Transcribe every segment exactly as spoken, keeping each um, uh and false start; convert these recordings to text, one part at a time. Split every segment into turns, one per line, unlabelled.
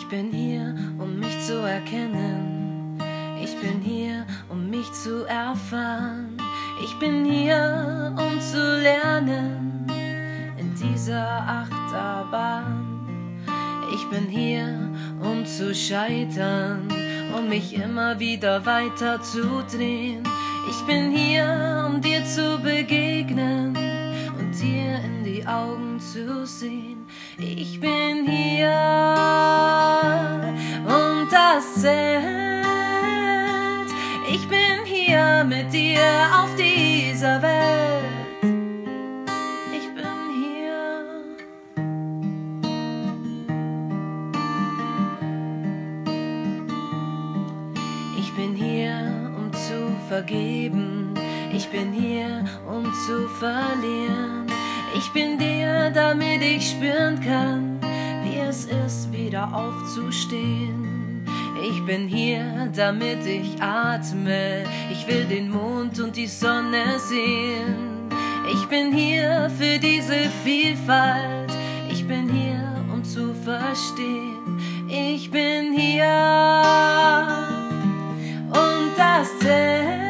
Ich bin hier, um mich zu erkennen. Ich bin hier, um mich zu erfahren. Ich bin hier, um zu lernen in dieser Achterbahn. Ich bin hier, um zu scheitern und mich immer wieder weiter zu drehen. Ich bin hier, um dir zu begegnen und dir in die Augen zu sehen. Ich bin hier und das zählt. Ich bin hier mit dir auf dieser Welt. Ich bin hier. Ich bin hier, um zu vergeben. Ich bin hier, um zu verlieren. Ich bin dir, damit ich spüren kann, wie es ist, wieder aufzustehen. Ich bin hier, damit ich atme. Ich will den Mond und die Sonne sehen. Ich bin hier für diese Vielfalt. Ich bin hier, um zu verstehen. Ich bin hier und das zählt.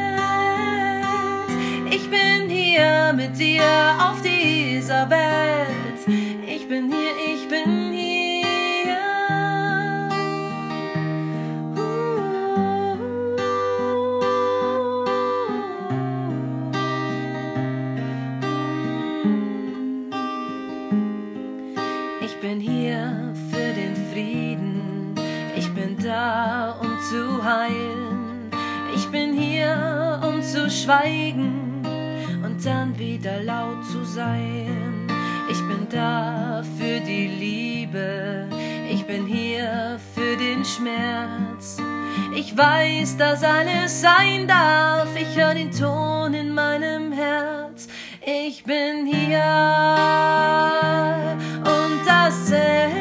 Ich bin hier mit dir auf dieser Welt. Ich bin hier, ich bin hier. Ich bin hier für den Frieden. Ich bin da, um zu heilen. Ich bin hier, um zu schweigen und dann wieder laut zu sein. Ich bin da für die Liebe. Ich bin hier für den Schmerz. Ich weiß, dass alles sein darf. Ich höre den Ton in meinem Herz. Ich bin hier und das zählt.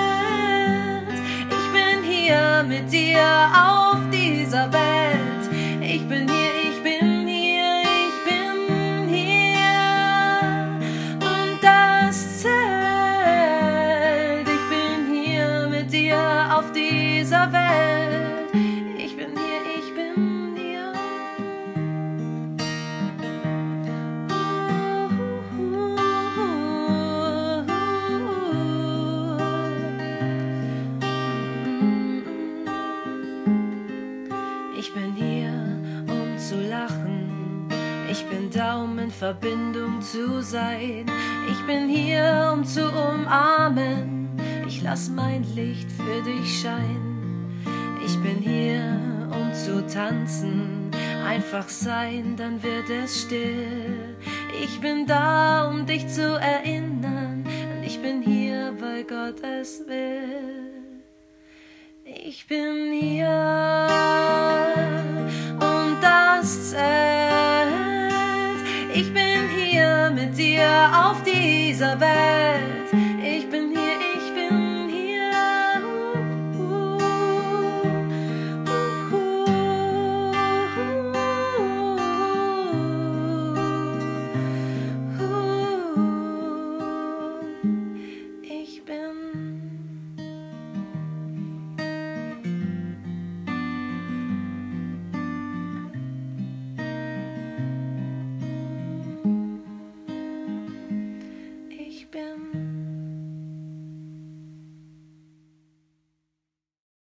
Ich bin hier mit dir auf dieser Welt. Ich bin hier, ich bin hier, ich bin hier und das zählt. Ich bin hier mit dir auf dieser Welt. Ich bin hier, ich bin hier. Ich bin hier, um zu lachen. Ich bin da, um in Verbindung zu sein. Ich bin hier, um zu umarmen. Ich lass mein Licht für dich scheinen. Ich bin hier, um zu tanzen. Einfach sein, dann wird es still. Ich bin da, um dich zu erinnern. Und ich bin hier, weil Gott es will. Ich bin hier und das zählt. Ich bin hier mit dir auf dieser Welt.